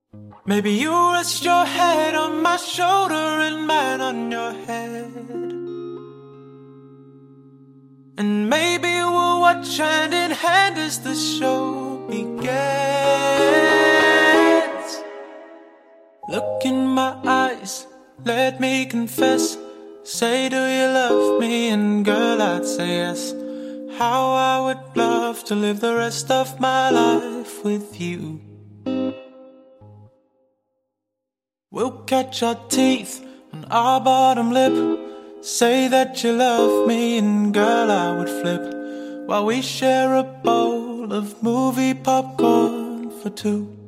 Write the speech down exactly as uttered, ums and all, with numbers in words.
Maybe you rest your head on my shoulder and mine on your head. And maybe we'll watch hand in hand as the show begins. Look in my eyes, let me confess. Say, do you love me? And girl, I'd say yes. How I would love to live the rest of my life with you. We'll catch our teeth on our bottom lip. Say that you love me, and girl, I would flip, while we share a bowl of movie popcorn for two.